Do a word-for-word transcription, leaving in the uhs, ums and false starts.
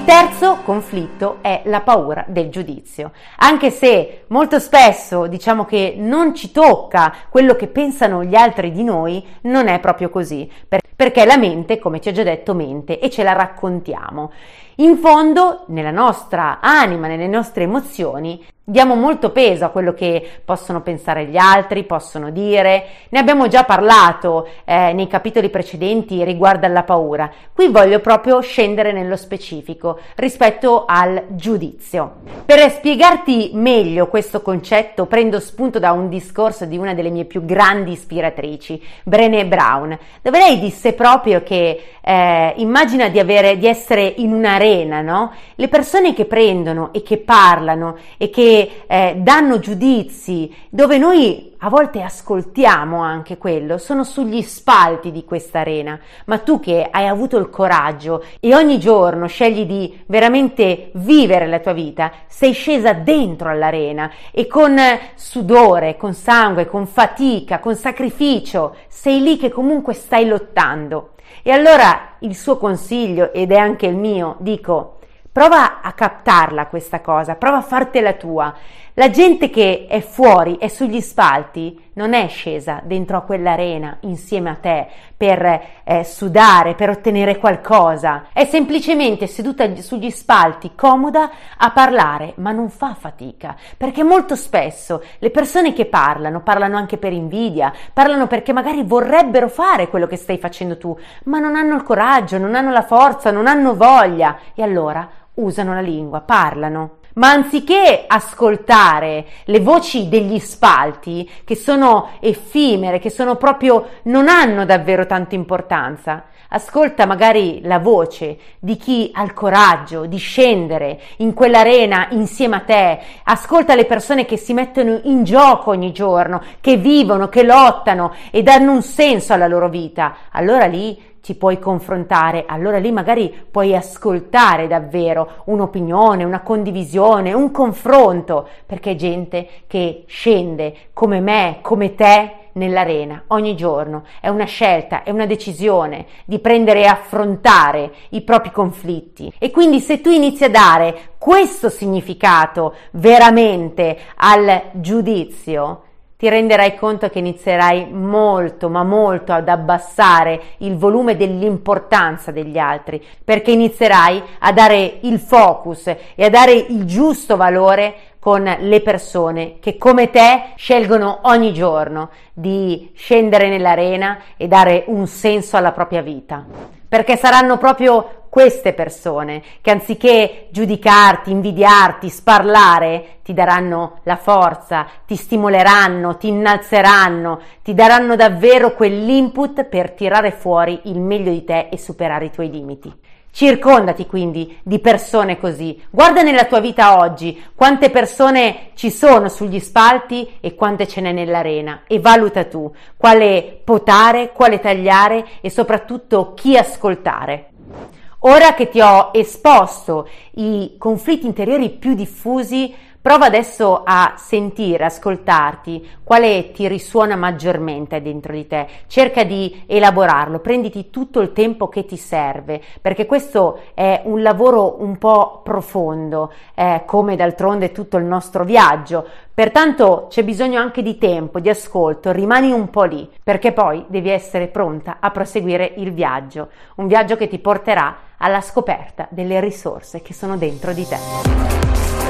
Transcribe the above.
terzo conflitto è la paura del giudizio. Anche se molto spesso diciamo che non ci tocca quello che pensano gli altri di noi, non è proprio così, perché la mente, come ti ho già detto, mente e ce la raccontiamo. In fondo, nella nostra anima, nelle nostre emozioni, diamo molto peso a quello che possono pensare gli altri, possono dire. Ne abbiamo già parlato eh, nei capitoli precedenti riguardo alla paura. Qui voglio proprio scendere nello specifico rispetto al giudizio. Per spiegarti meglio questo concetto, prendo spunto da un discorso di una delle mie più grandi ispiratrici, Brené Brown, dove lei disse proprio che eh, immagina di avere, di essere in un'arena, no? Le persone che prendono e che parlano e che Eh, danno giudizi, dove noi a volte ascoltiamo anche quello, sono sugli spalti di questa arena, ma tu che hai avuto il coraggio e ogni giorno scegli di veramente vivere la tua vita, sei scesa dentro all'arena e con sudore, con sangue, con fatica, con sacrificio, sei lì che comunque stai lottando. E allora il suo consiglio, ed è anche il mio, dico: prova a captarla questa cosa, prova a fartela tua. La gente che è fuori, è sugli spalti, non è scesa dentro a quell'arena insieme a te per eh, sudare, per ottenere qualcosa. È semplicemente seduta sugli spalti, comoda a parlare, ma non fa fatica, perché molto spesso le persone che parlano, parlano anche per invidia, parlano perché magari vorrebbero fare quello che stai facendo tu, ma non hanno il coraggio, non hanno la forza, non hanno voglia, e allora usano la lingua, parlano. Ma anziché ascoltare le voci degli spalti, che sono effimere, che sono proprio, non hanno davvero tanta importanza, ascolta magari la voce di chi ha il coraggio di scendere in quell'arena insieme a te, ascolta le persone che si mettono in gioco ogni giorno, che vivono, che lottano e danno un senso alla loro vita. Allora lì ti puoi confrontare, allora lì magari puoi ascoltare davvero un'opinione, una condivisione, un confronto, perché è gente che scende come me, come te, nell'arena ogni giorno. È una scelta, è una decisione di prendere e affrontare i propri conflitti. E quindi se tu inizi a dare questo significato veramente al giudizio, ti renderai conto che inizierai molto, ma molto ad abbassare il volume dell'importanza degli altri, perché inizierai a dare il focus e a dare il giusto valore con le persone che come te scelgono ogni giorno di scendere nell'arena e dare un senso alla propria vita. Perché saranno proprio queste persone che anziché giudicarti, invidiarti, sparlare, ti daranno la forza, ti stimoleranno, ti innalzeranno, ti daranno davvero quell'input per tirare fuori il meglio di te e superare i tuoi limiti. Circondati quindi di persone così. Guarda nella tua vita oggi quante persone ci sono sugli spalti e quante ce n'è nell'arena, e valuta tu quale potare, quale tagliare e soprattutto chi ascoltare. Ora che ti ho esposto i conflitti interiori più diffusi, prova adesso a sentire, ascoltarti, quale ti risuona maggiormente dentro di te. Cerca di elaborarlo, prenditi tutto il tempo che ti serve, perché questo è un lavoro un po' profondo, eh, come d'altronde tutto il nostro viaggio. Pertanto c'è bisogno anche di tempo, di ascolto, rimani un po' lì, perché poi devi essere pronta a proseguire il viaggio, un viaggio che ti porterà alla scoperta delle risorse che sono dentro di te.